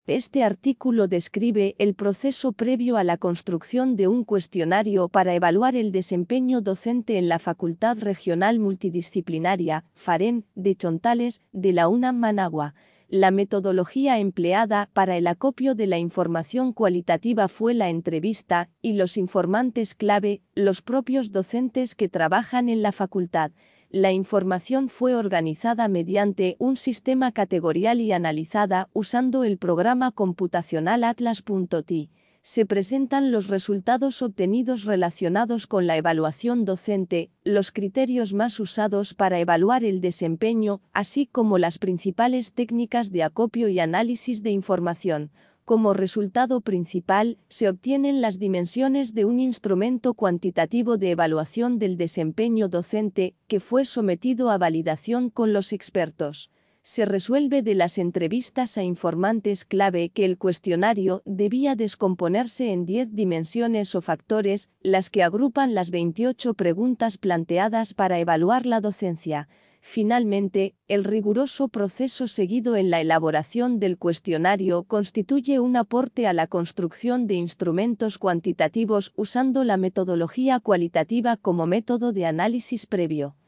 Este artículo describe el proceso previo a la construcción de un cuestionario para evaluar el desempeño docente en la Facultad Regional Multidisciplinaria, FAREM, de Chontales, de la UNAM Managua. La metodología empleada para el acopio de la información cualitativa fue la entrevista, y los informantes clave, los propios docentes que trabajan en la facultad. La información fue organizada mediante un sistema categorial y analizada usando el programa computacional Atlas.ti. Se presentan los resultados obtenidos relacionados con la evaluación docente, los criterios más usados para evaluar el desempeño, así como las principales técnicas de acopio y análisis de información. Como resultado principal, se obtienen las dimensiones de un instrumento cuantitativo de evaluación del desempeño docente, que fue sometido a validación con los expertos. Se resuelve de las entrevistas a informantes clave que el cuestionario debía descomponerse en 10 dimensiones o factores, las que agrupan las 28 preguntas planteadas para evaluar la docencia. Finalmente, el riguroso proceso seguido en la elaboración del cuestionario constituye un aporte a la construcción de instrumentos cuantitativos usando la metodología cualitativa como método de análisis previo.